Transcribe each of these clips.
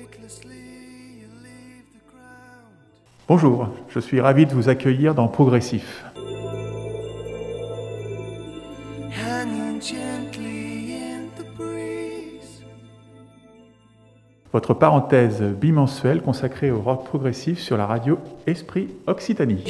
Bonjour, je suis ravi de vous accueillir dans Progressif. Votre parenthèse bimensuelle consacrée au rock progressif sur la radio Esprit Occitanie.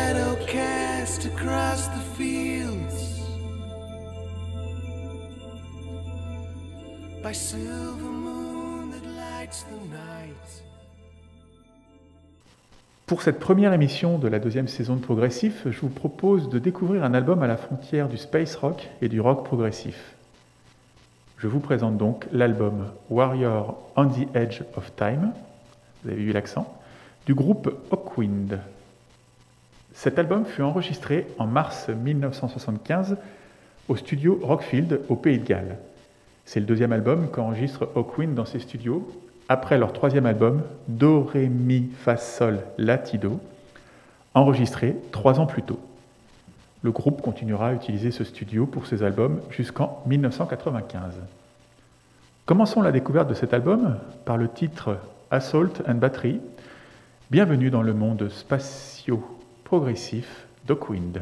Pour cette première émission de la deuxième saison de Progressif, je vous propose de découvrir un album à la frontière du space rock et du rock progressif. Je vous présente donc l'album Warrior on the Edge of Time, vous avez vu l'accent, du groupe Hawkwind. Cet album fut enregistré en mars 1975 au studio Rockfield au Pays de Galles. C'est le deuxième album qu'enregistre Hawkwind dans ses studios, après leur troisième album, Do, Ré, Mi, Fa, Sol, La, Ti, Do, enregistré 3 ans plus tôt. Le groupe continuera à utiliser ce studio pour ses albums jusqu'en 1995. Commençons la découverte de cet album par le titre Assault and Battery. Bienvenue dans le monde spatio-progressif d'Hawkwind.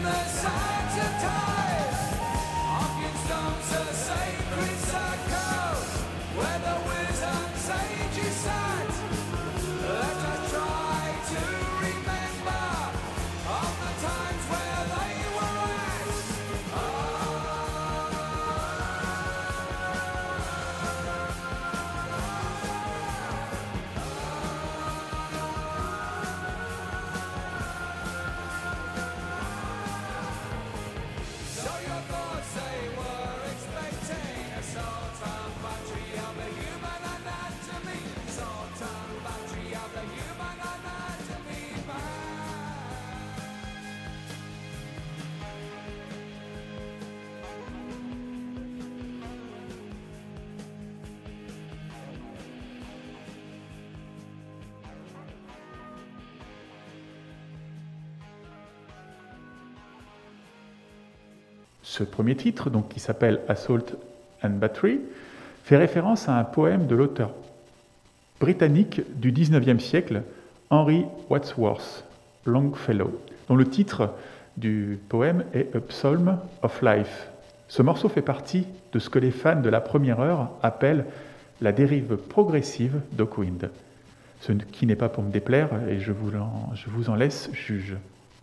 Ce premier titre, donc, qui s'appelle Assault and Battery, fait référence à un poème de l'auteur britannique du XIXe siècle, Henry Wadsworth Longfellow, dont le titre du poème est A Psalm of Life. Ce morceau fait partie de ce que les fans de la première heure appellent la dérive progressive d'Hawkwind, ce qui n'est pas pour me déplaire et je vous en laisse juge.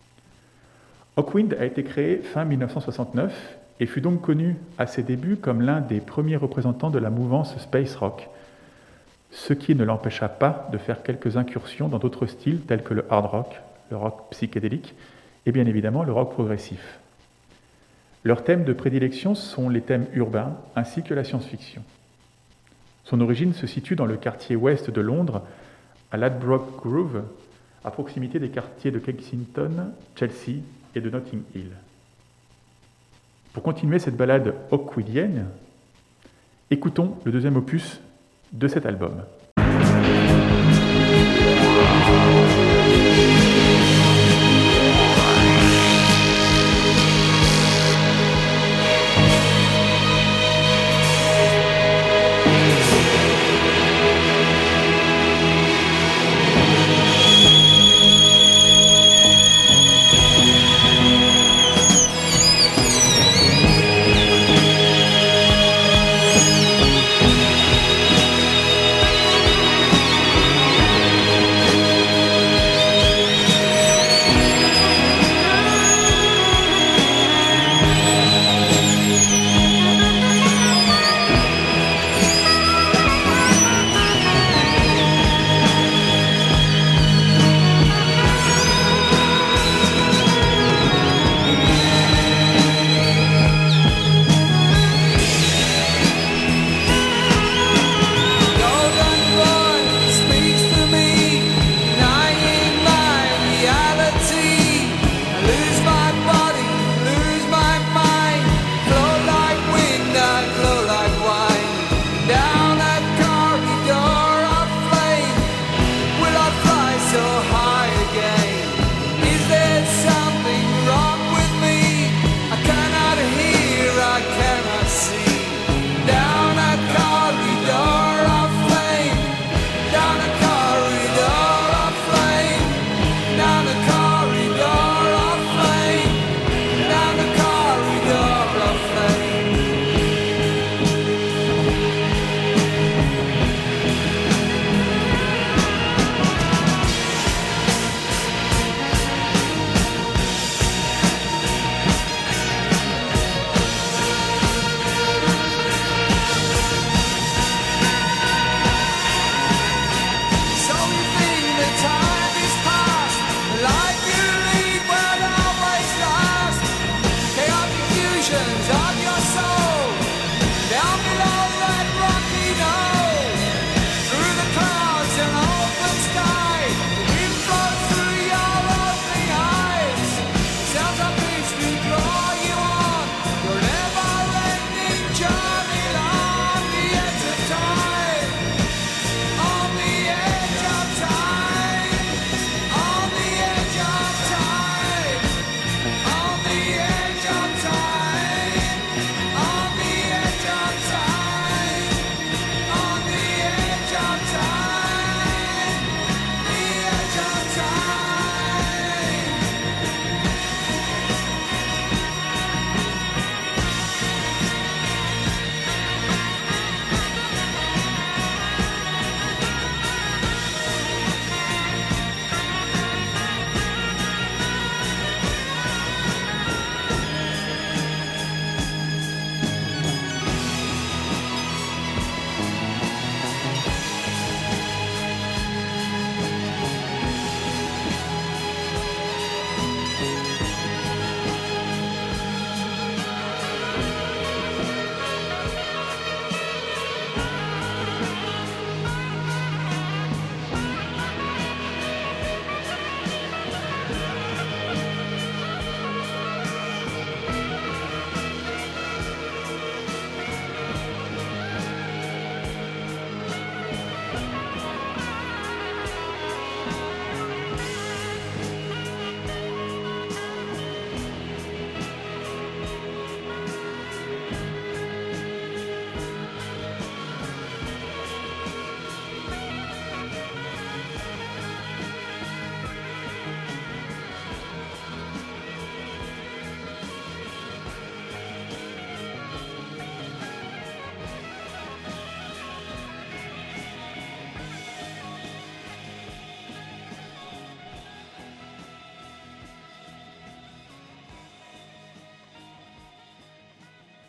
Hawkwind a été créé fin 1969 et fut donc connu à ses débuts comme l'un des premiers représentants de la mouvance space rock, ce qui ne l'empêcha pas de faire quelques incursions dans d'autres styles tels que le hard rock, le rock psychédélique et bien évidemment le rock progressif. Leurs thèmes de prédilection sont les thèmes urbains ainsi que la science-fiction. Son origine se situe dans le quartier ouest de Londres, à Ladbroke Grove, à proximité des quartiers de Kensington, Chelsea et de Notting Hill. Pour continuer cette balade hawkwindienne, écoutons le deuxième opus de cet album.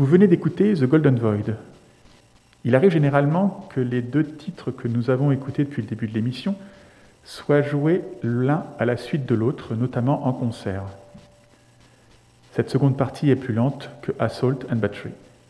Vous venez d'écouter The Golden Void. Il arrive généralement que les deux titres que nous avons écoutés depuis le début de l'émission soient joués l'un à la suite de l'autre, notamment en concert. Cette seconde partie est plus lente que Assault and Battery.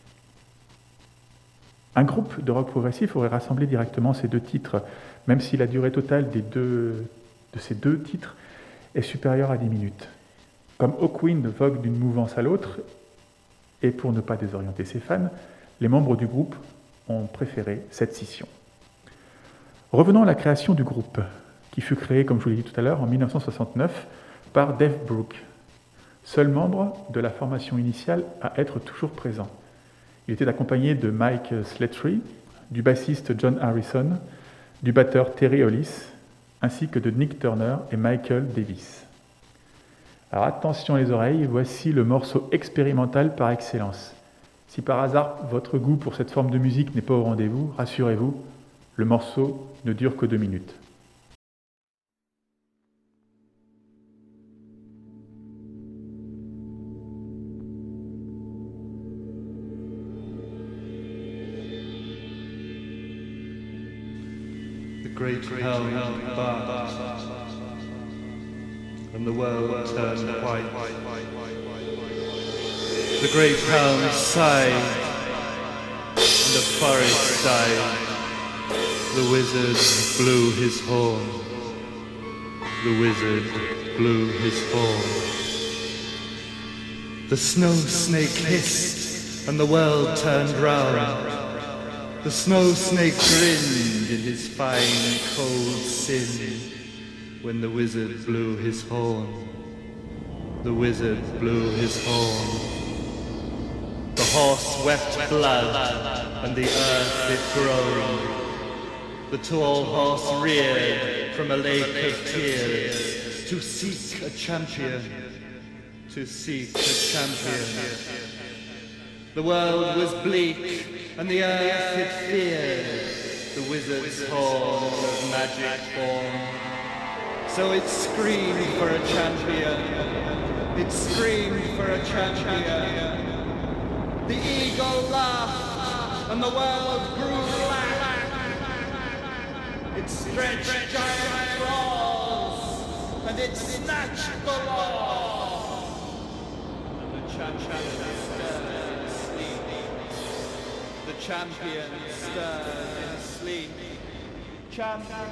Un groupe de rock progressif aurait rassemblé directement ces deux titres, même si la durée totale de ces deux titres est supérieure à 10 minutes. Comme Hawkwind vogue d'une mouvance à l'autre, et pour ne pas désorienter ses fans, les membres du groupe ont préféré cette scission. Revenons à la création du groupe, qui fut créé, comme je vous l'ai dit tout à l'heure, en 1969 par Dave Brooke, seul membre de la formation initiale à être toujours présent. Il était accompagné de Mike Slattery, du bassiste John Harrison, du batteur Terry Hollis, ainsi que de Nick Turner et Michael Davis. Alors attention les oreilles, voici le morceau expérimental par excellence. Si par hasard votre goût pour cette forme de musique n'est pas au rendez-vous, rassurez-vous, le morceau ne dure que 2 minutes. Great helm barked, and the world turned white. The great helm sighed, and the forest died. The wizard blew his horn. The wizard blew his horn. The snow snake hissed, and the world turned round. The snow snake grinned in his fine, cold sin when the wizard blew his horn. The wizard blew his horn. The horse wept blood, and the earth it groaned. The tall horse reared from a lake of tears to seek a champion, to seek a champion. The world was bleak, and the earth it feared the wizard's horn of magic born. So it screamed for a champion, it screamed for a champion. The eagle laughed, and the world grew black. It stretched giant claws, and it snatched the law. And the champion stirred in sleep. The champion stirred in sleep. Champion.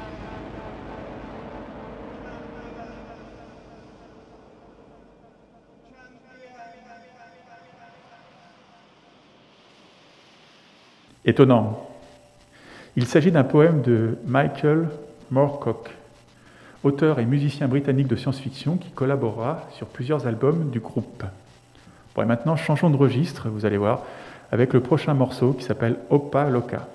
Étonnant. Il s'agit d'un poème de Michael Moorcock, auteur et musicien britannique de science-fiction qui collaborera sur plusieurs albums du groupe. Bon, et maintenant, changeons de registre, vous allez voir, avec le prochain morceau qui s'appelle Opa Loca.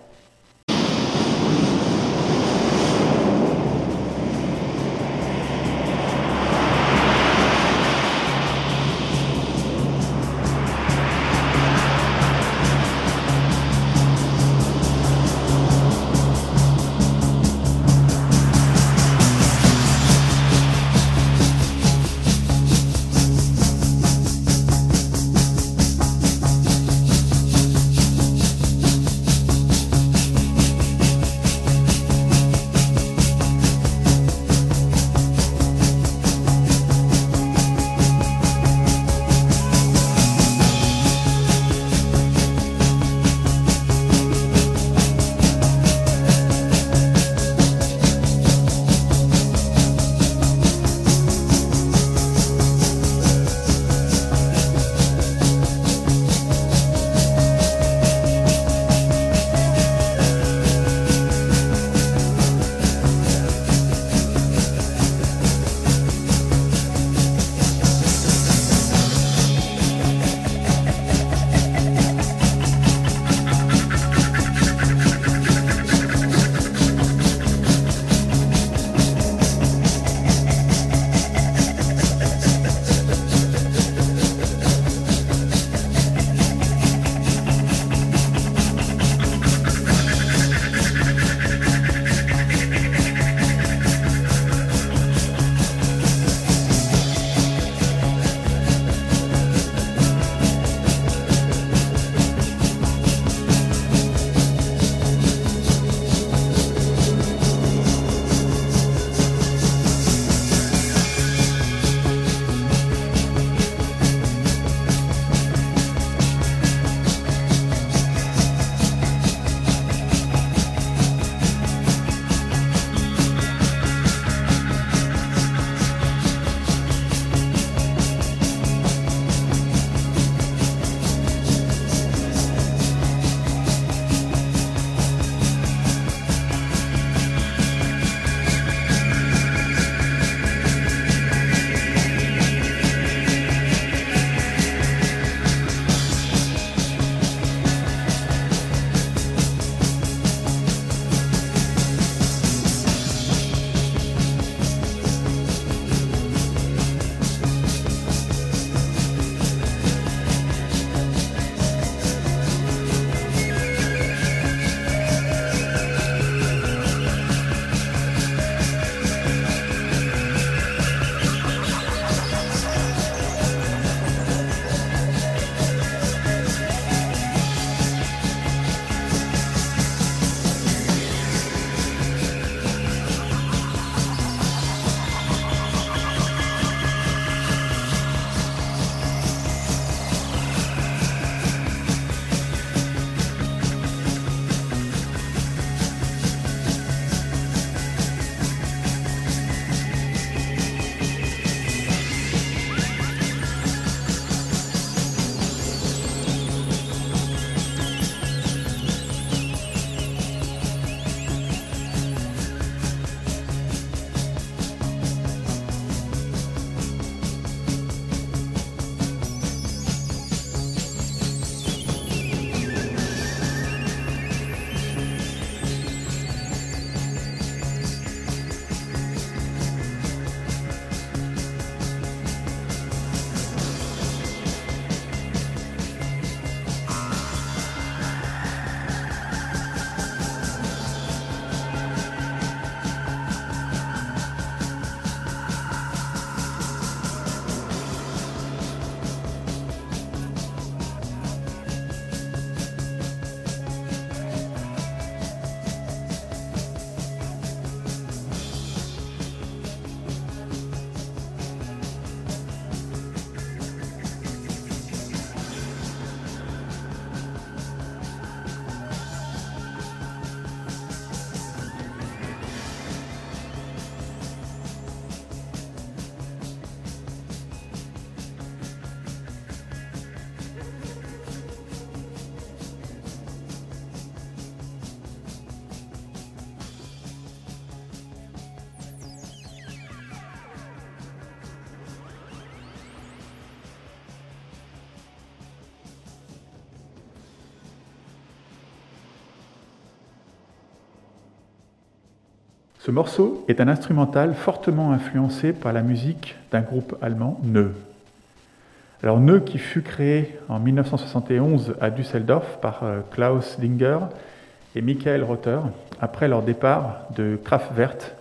Ce morceau est un instrumental fortement influencé par la musique d'un groupe allemand, Neu. Alors Neu qui fut créé en 1971 à Düsseldorf par Klaus Dinger et Michael Rother, après leur départ de Kraftwerk,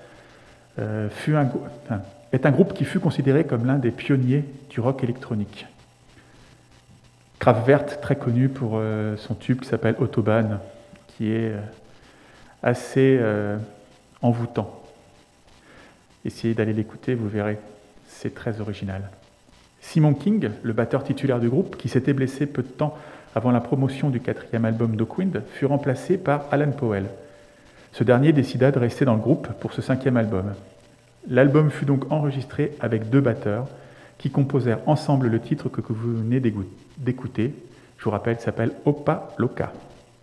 est un groupe qui fut considéré comme l'un des pionniers du rock électronique. Kraftwerk, très connu pour son tube qui s'appelle Autobahn, qui est assez envoûtant. Essayez d'aller l'écouter, vous verrez, c'est très original. Simon King, le batteur titulaire du groupe, qui s'était blessé peu de temps avant la promotion du 4e album d'Hawkwind, fut remplacé par Alan Powell. Ce dernier décida de rester dans le groupe pour ce 5e album. L'album fut donc enregistré avec 2 batteurs qui composèrent ensemble le titre que vous venez d'écouter. Je vous rappelle, il s'appelle Opa Loca.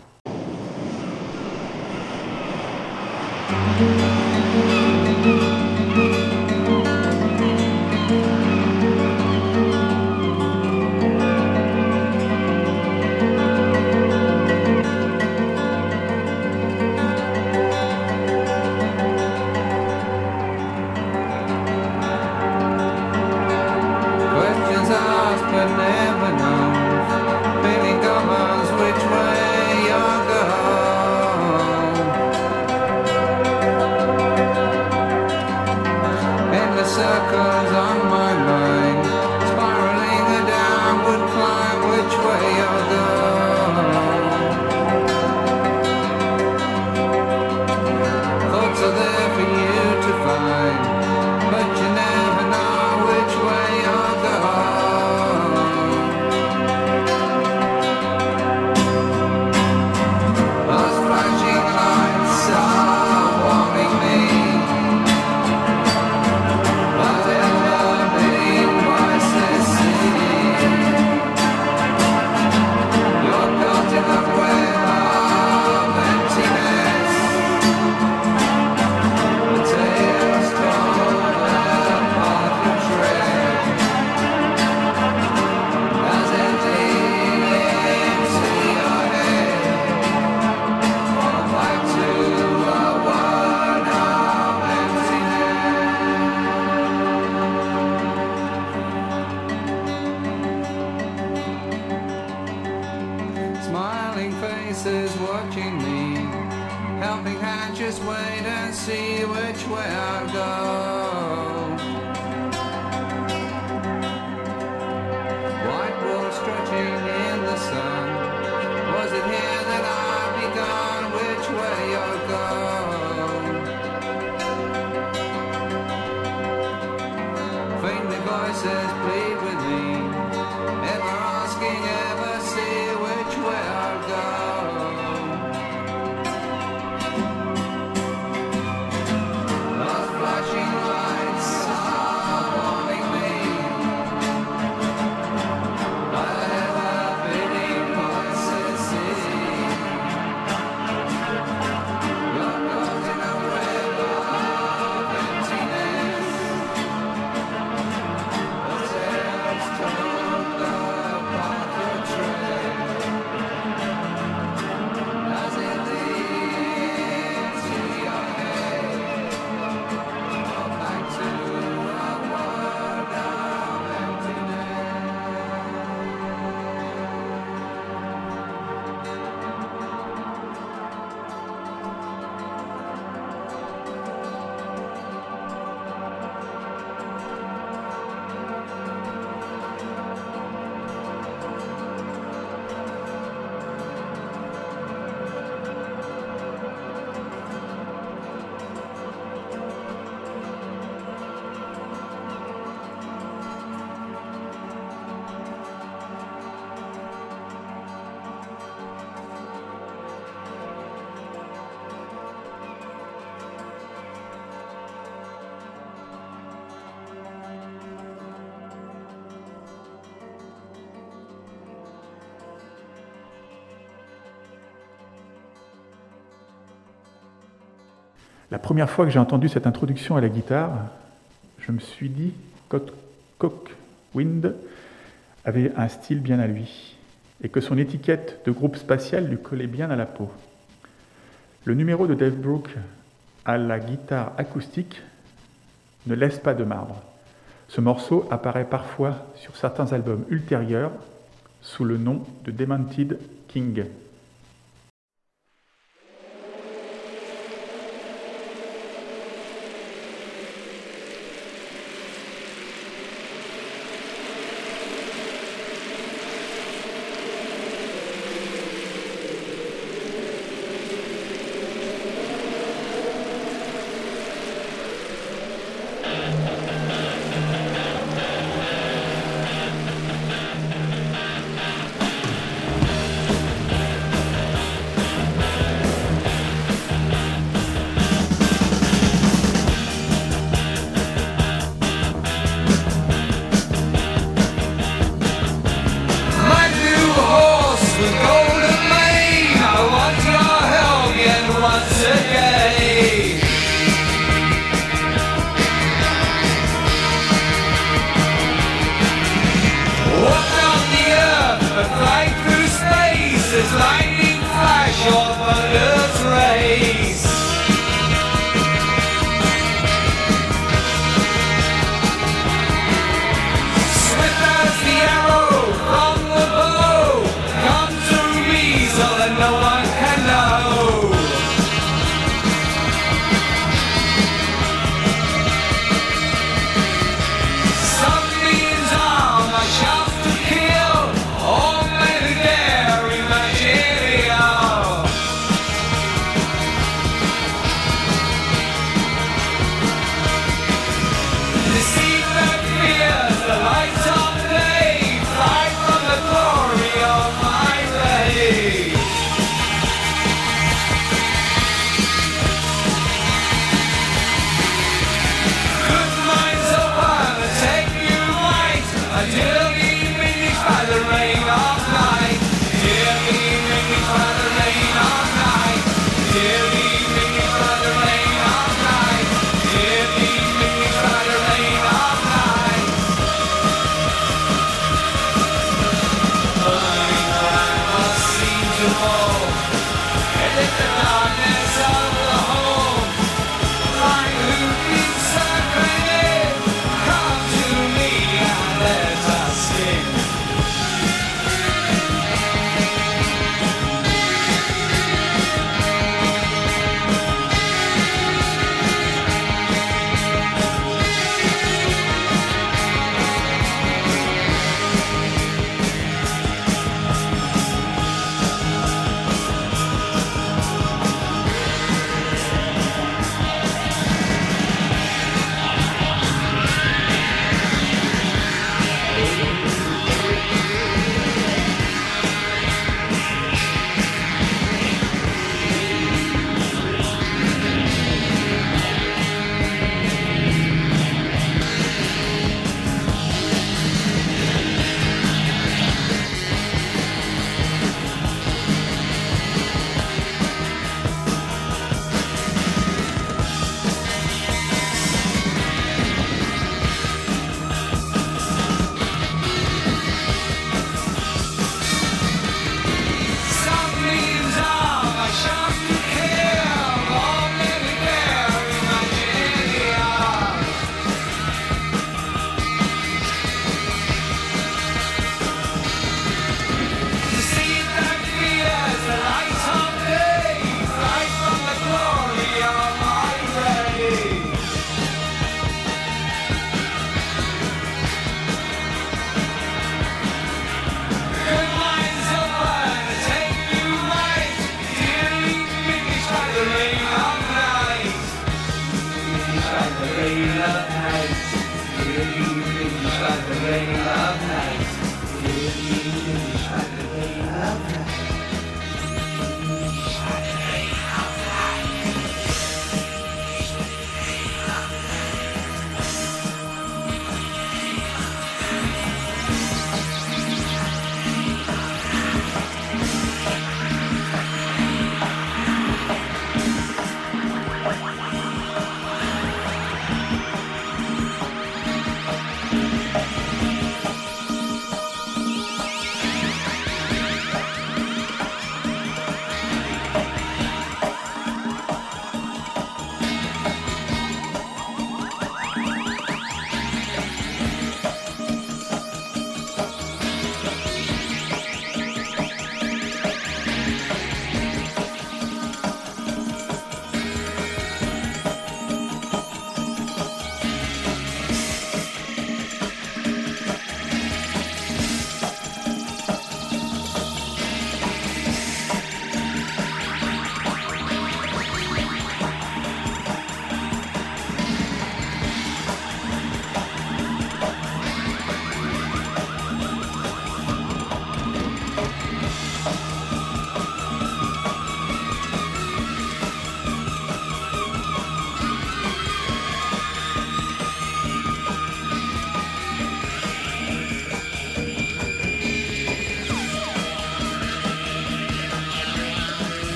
La première fois que j'ai entendu cette introduction à la guitare, je me suis dit qu'Hawkwind avait un style bien à lui et que son étiquette de groupe spatial lui collait bien à la peau. Le numéro de Dave Brooke à la guitare acoustique ne laisse pas de marbre. Ce morceau apparaît parfois sur certains albums ultérieurs sous le nom de Demented King.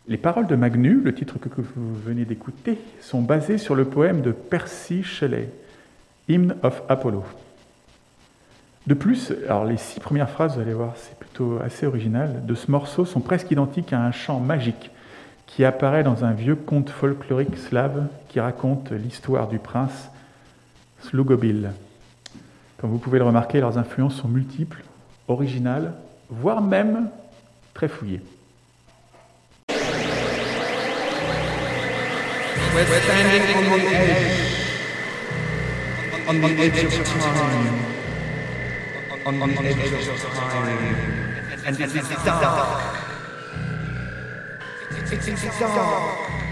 Les paroles de Magnu, le titre que vous venez d'écouter, sont basées sur le poème de Percy Shelley, Hymn of Apollo. De plus, alors les 6 premières phrases, vous allez voir, c'est plutôt assez original, de ce morceau sont presque identiques à un chant magique qui apparaît dans un vieux conte folklorique slave qui raconte l'histoire du prince Slugobyl. Comme vous pouvez le remarquer, leurs influences sont multiples, originales, voire même très fouillées. We're standing on the edge of time, on the edge of time, and it is dark. It is dark.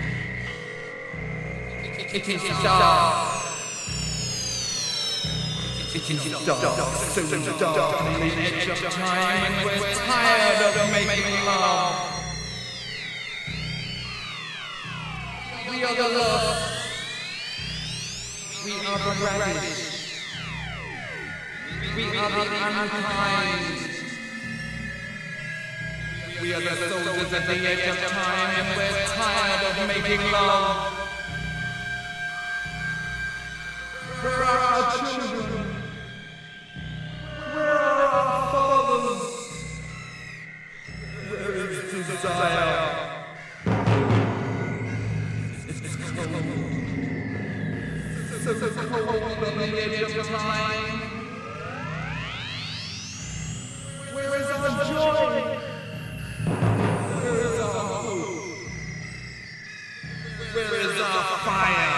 It is dark. It is dark. So dark on the edge of time, and we're tired of making love. We are the lost. We are the ravished. We are the unkind. We are the soldiers at the edge of time, and we're tired of making love. Where are our children? Where are our fathers? Where is desire? So cold on the edge of time. Where is our joy? Where is our hope? Where is our fire?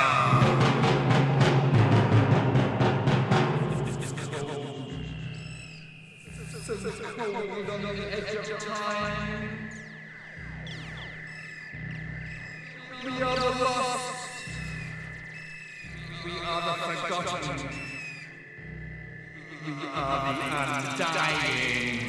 So cold on the edge of time. We are the lost. We are the forgotten. We are the undying.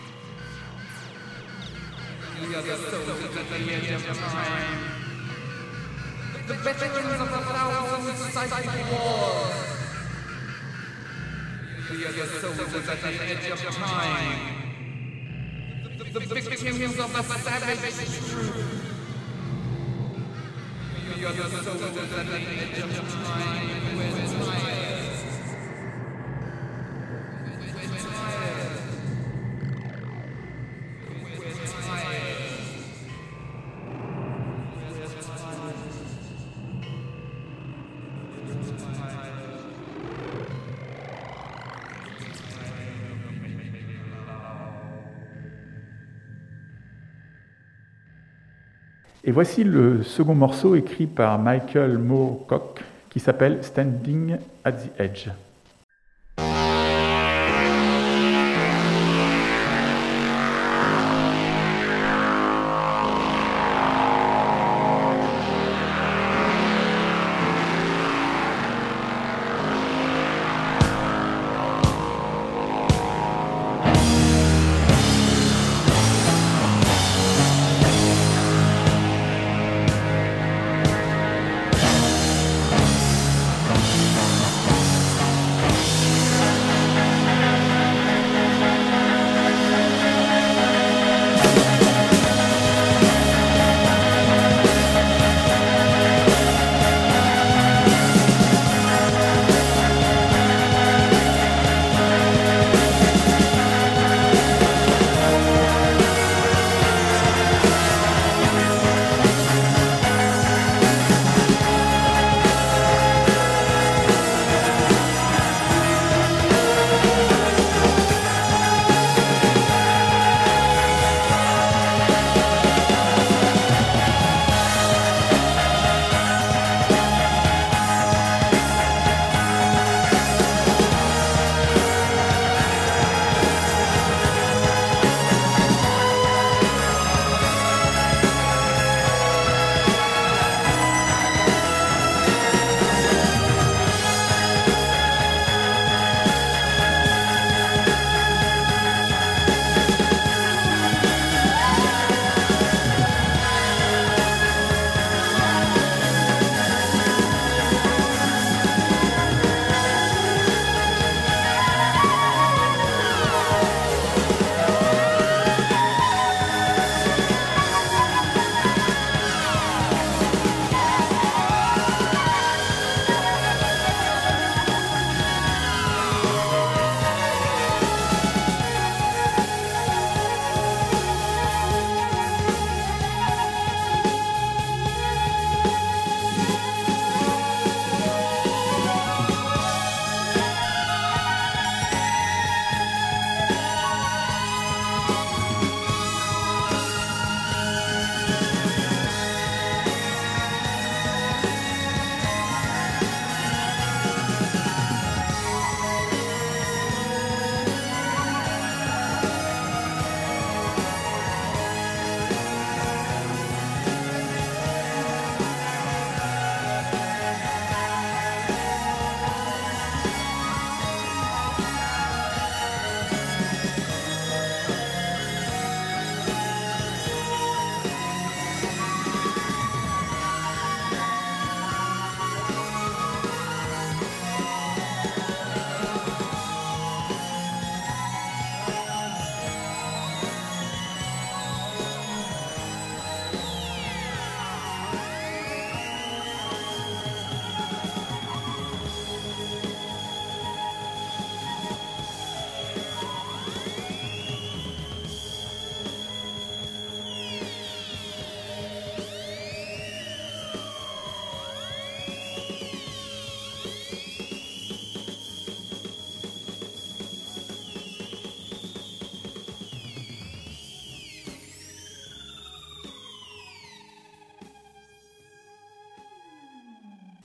We are the soldiers at the edge of time. The veterans of the 1,000 cycle wars. We are the soldiers at the edge of time. The victims of the savage truth. We are the soldiers at the edge of time. We're tired. We're tired. We're tired. Et voici le second morceau écrit par Michael Moorcock qui s'appelle Standing at the Edge.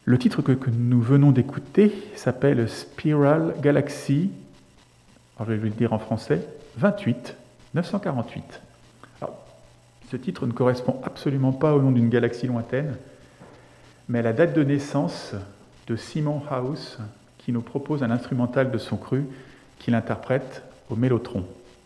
Le titre que nous venons d'écouter s'appelle Spiral Galaxy, alors je vais le dire en français, 28 948. Alors, ce titre ne correspond absolument pas au nom d'une galaxie lointaine, mais à la date de naissance de Simon House, qui nous propose un instrumental de son cru qu'il interprète au mélotron.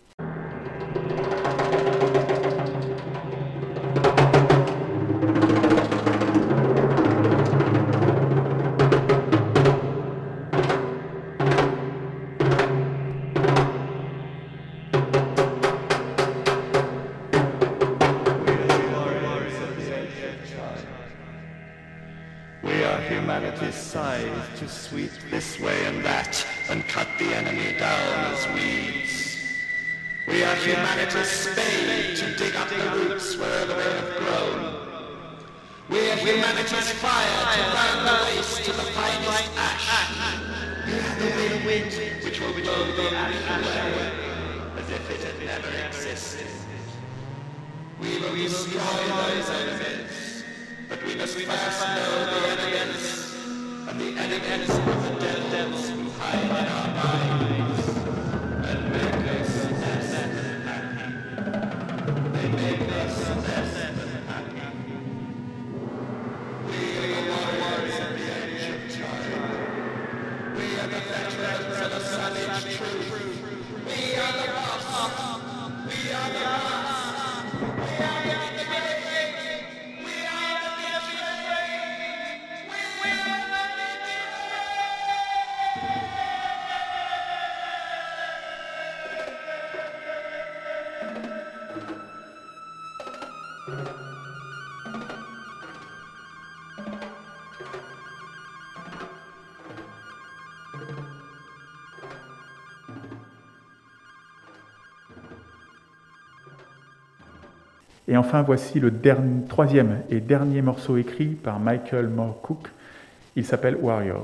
Humanity's scythe to sweep this way and that and cut the enemy down as weeds. We are humanity's spade to dig up the roots wherever they have grown. We are humanity's fire to burn the waste to the finest ash. We are the wind which will blow the ash away as if it had never existed. We will destroy those enemies, but we must first know the enemies. And the enemies of the dead devils who hide in our minds and make us less happy. They make us less happy. We are the warriors of the ancient time. We are the veterans of the savage truth. We are the lost. We are the lost. We are the Et enfin, voici le troisième et dernier morceau écrit par Michael Moorcock. Il s'appelle Warriors.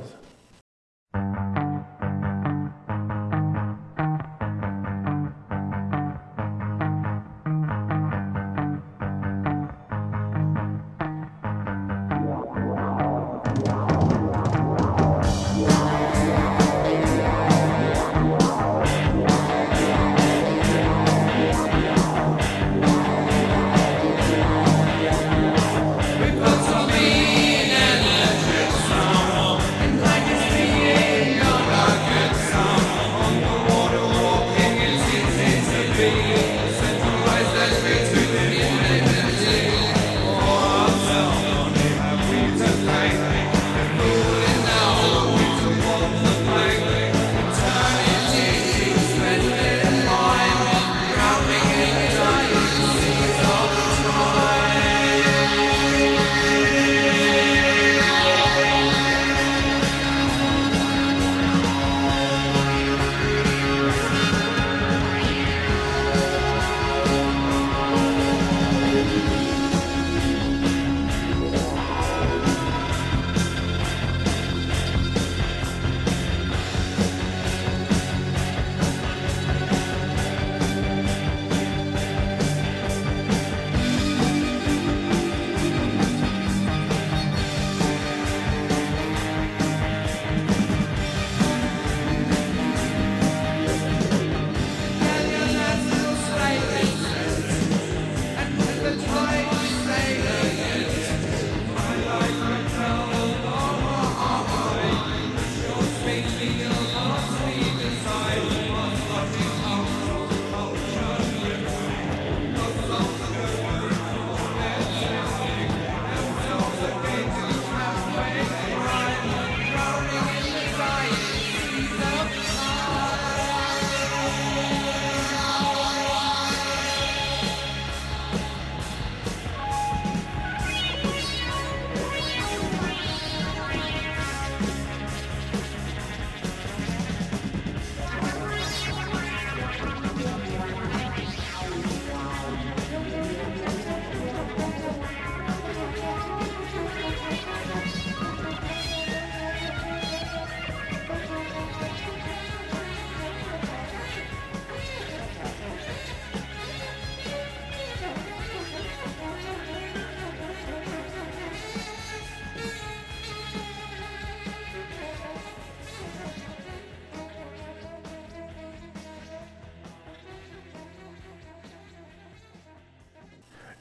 like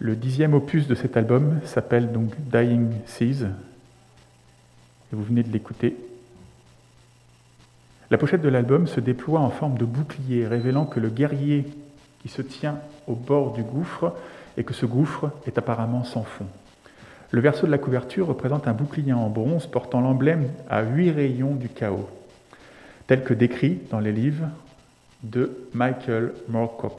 Le 10e opus de cet album s'appelle donc Dying Seas, et vous venez de l'écouter. La pochette de l'album se déploie en forme de bouclier, révélant que le guerrier qui se tient au bord du gouffre et que ce gouffre est apparemment sans fond. Le verso de la couverture représente un bouclier en bronze portant l'emblème à 8 rayons du chaos, tel que décrit dans les livres de Michael Moorcock.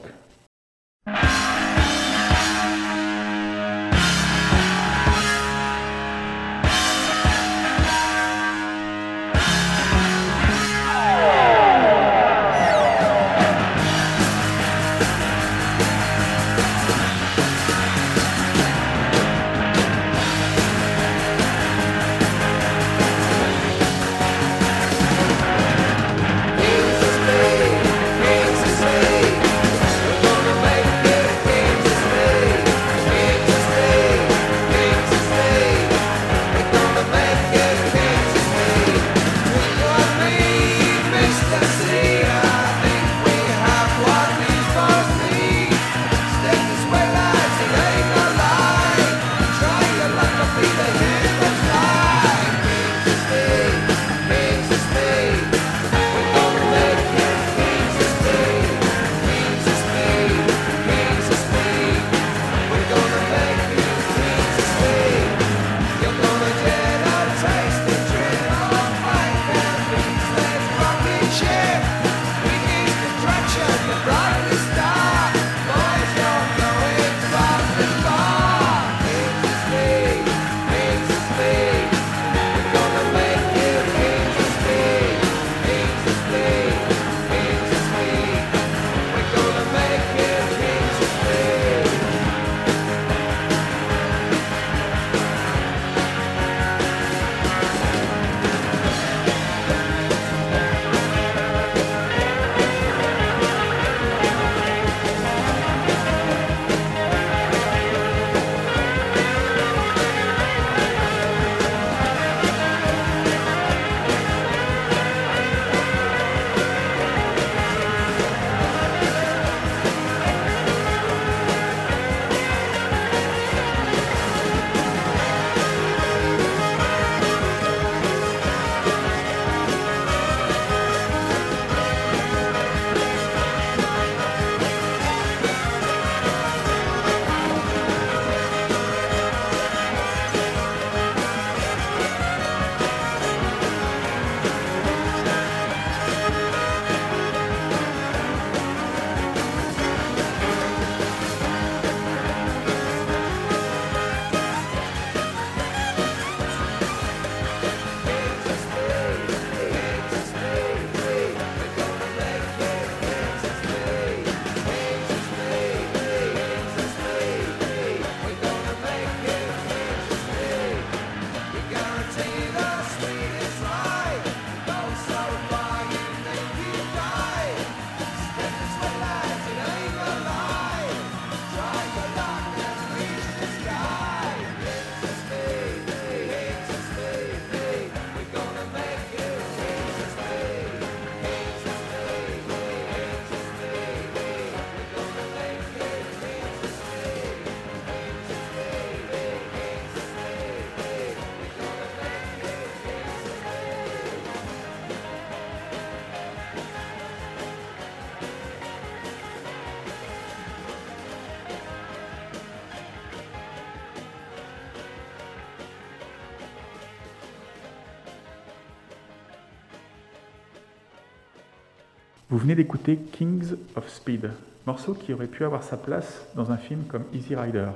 Vous venez d'écouter Kings of Speed, morceau qui aurait pu avoir sa place dans un film comme Easy Rider.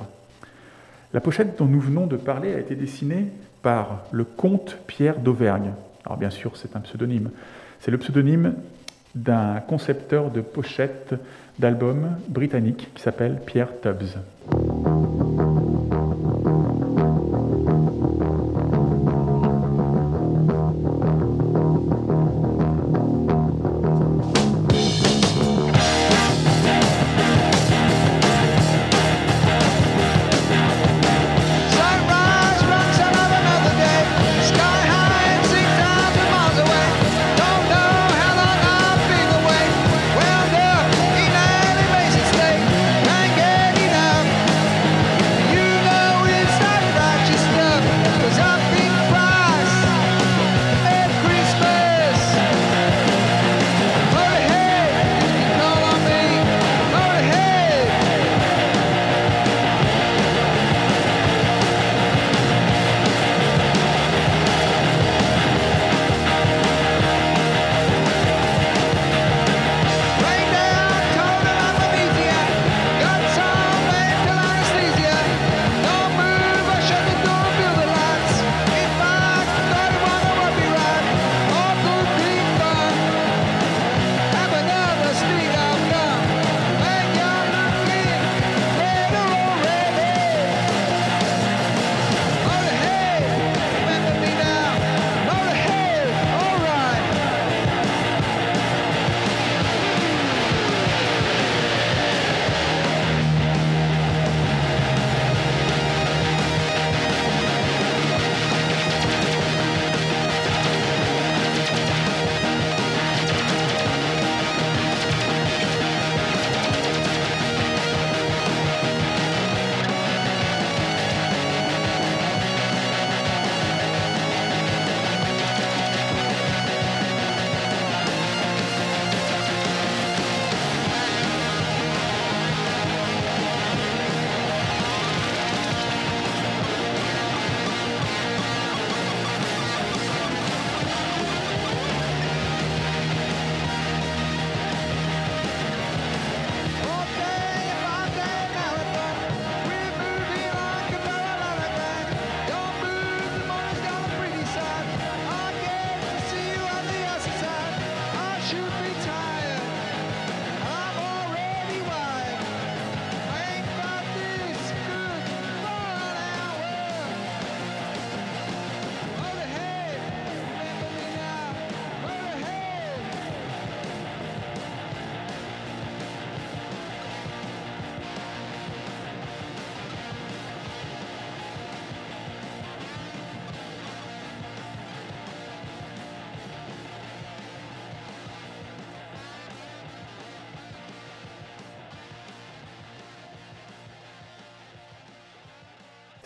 La pochette dont nous venons de parler a été dessinée par le comte Pierre d'Auvergne. Alors bien sûr, c'est un pseudonyme. C'est le pseudonyme d'un concepteur de pochettes d'albums britannique qui s'appelle Pierre Tubbs.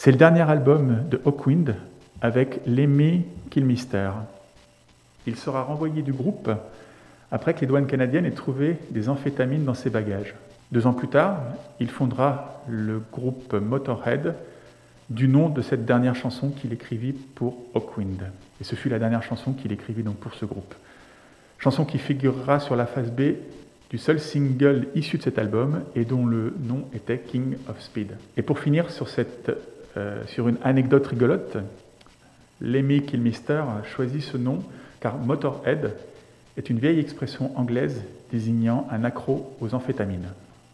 C'est le dernier album de Hawkwind avec Lemmy Kilmister. Il sera renvoyé du groupe après que les douanes canadiennes aient trouvé des amphétamines dans ses bagages. 2 ans plus tard, il fondera le groupe Motorhead du nom de cette dernière chanson qu'il écrivit pour Hawkwind. Et ce fut la dernière chanson qu'il écrivit donc pour ce groupe. Chanson qui figurera sur la face B du seul single issu de cet album et dont le nom était King of Speed. Et pour finir sur une anecdote rigolote, Lemmy Kilmister choisit ce nom car Motorhead est une vieille expression anglaise désignant un accro aux amphétamines.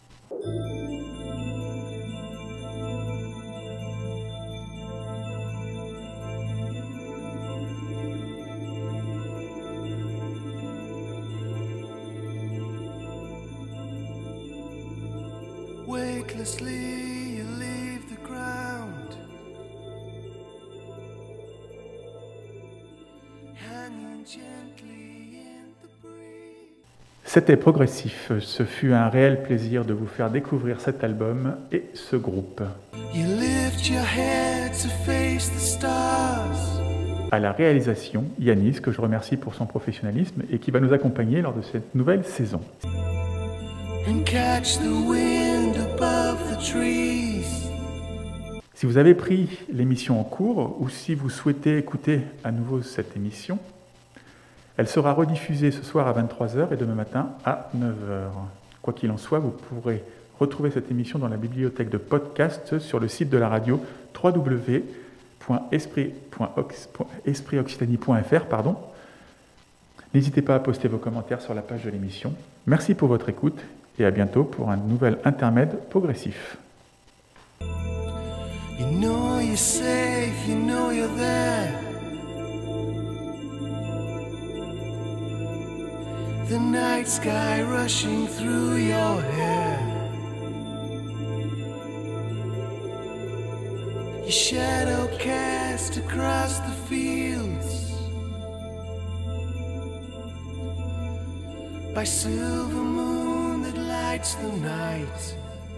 Weightlessly you leave the ground, hanging gently in the breeze. C'était Progressif. Ce fut un réel plaisir de vous faire découvrir cet album et ce groupe. You lift your head to face the stars. À la réalisation, Yanis, que je remercie pour son professionnalisme et qui va nous accompagner lors de cette nouvelle saison. And catch the wind above the trees. Si vous avez pris l'émission en cours ou si vous souhaitez écouter à nouveau cette émission, elle sera rediffusée ce soir à 23h et demain matin à 9h. Quoi qu'il en soit, vous pourrez retrouver cette émission dans la bibliothèque de podcast sur le site de la radio www.esprit-occitanie.fr. N'hésitez pas à poster vos commentaires sur la page de l'émission. Merci pour votre écoute et à bientôt pour un nouvel intermède progressif. You know you're safe, you know you're there. The night sky rushing through your hair. Your shadow cast across the fields by silver moon that lights the night.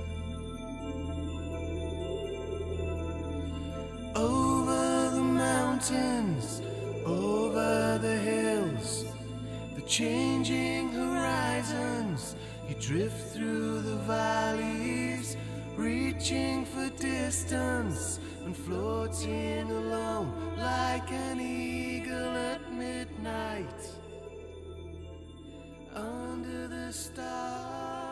Over the mountains, over the hills, the changing horizons, you drift through the valleys, reaching for distance and floating alone like an eagle at midnight under the stars.